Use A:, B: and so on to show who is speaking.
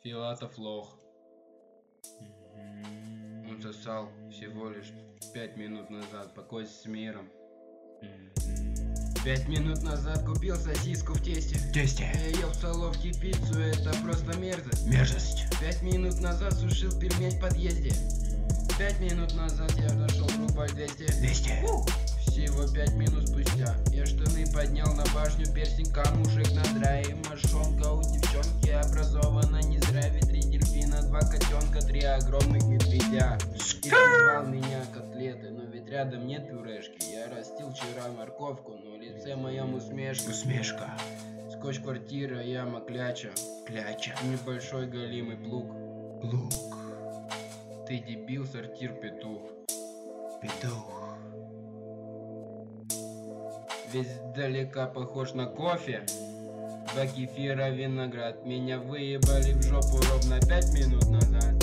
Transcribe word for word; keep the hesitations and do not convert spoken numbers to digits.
A: Филатов лох. Он сосал всего лишь пять минут назад. Покойся с миром. Пять минут назад купил сосиску в тесте.
B: Тесте.
A: Я ел в столовке пиццу, это просто мерзость.
B: Мерзость.
A: Пять минут назад сушил пельмень в подъезде. Пять минут назад я нашел рубль двести.
B: Двести.
A: Всего пять минут спустя я штаны поднял на башню, перстень камушек на драе. Мошонка у девчонки образована не зря. Ведь три дельфина, два котенка, три огромных медведя. И ты звал меня котлеты, но ведь рядом нет пюрешки. Я растил вчера морковку, но в лице моем усмешка.
B: Усмешка.
A: Скотч квартира, яма кляча.
B: Кляча.
A: Небольшой голимый плуг.
B: Плуг.
A: Ты дебил, сортир, петух.
B: Петух.
A: Весь издалека похож на кофе. Два кефира, виноград. Меня выебали в жопу ровно пять минут назад.